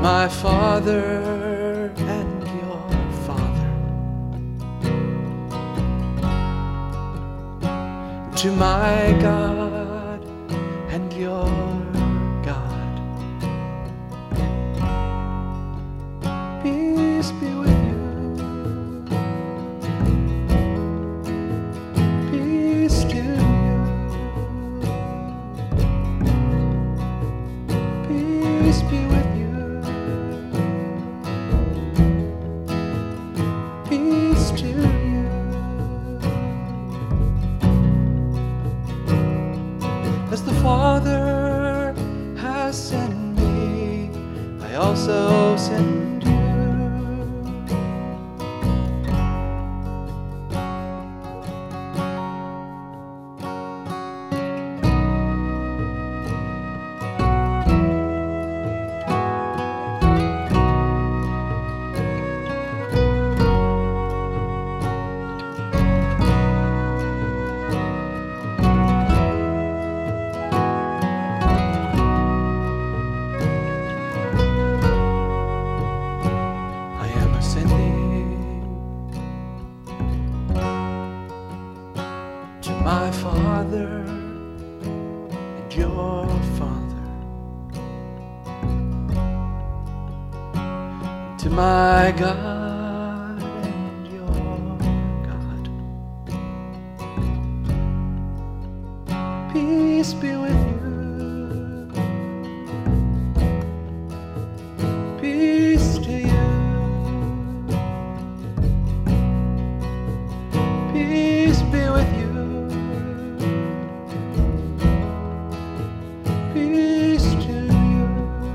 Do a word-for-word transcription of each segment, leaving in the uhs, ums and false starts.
my Father and your Father, to my God and your God. Peace be with you. Peace to you. Peace be with you. Peace to you. As the Father has sent me, I also send you. To my Father and your Father, to my God and your God. Peace be with you. Peace to you. Peace be with you. Peace to you.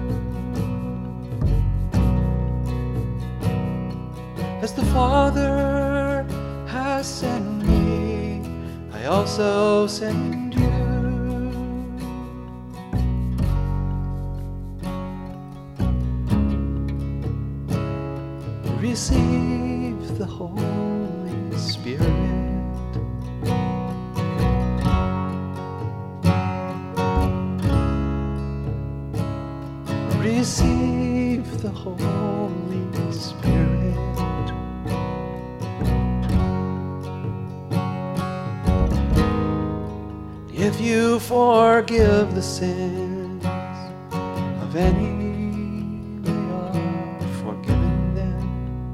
As the Father has sent me, I also send you. Receive the Holy Spirit. Receive the Holy Spirit. If you forgive the sins of any, they are forgiven them.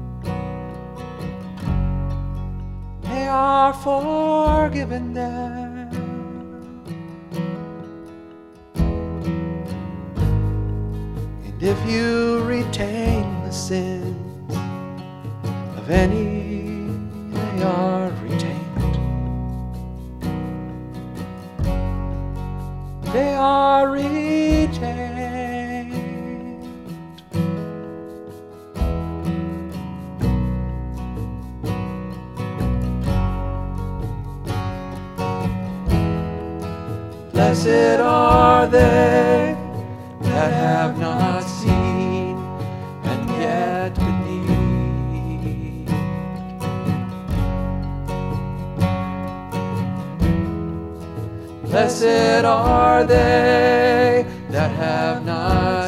They are forgiven them. And if you retain the sins of any, they are retained. They are retained. Blessed are they that have not seen and yet believe. Blessed are they that have not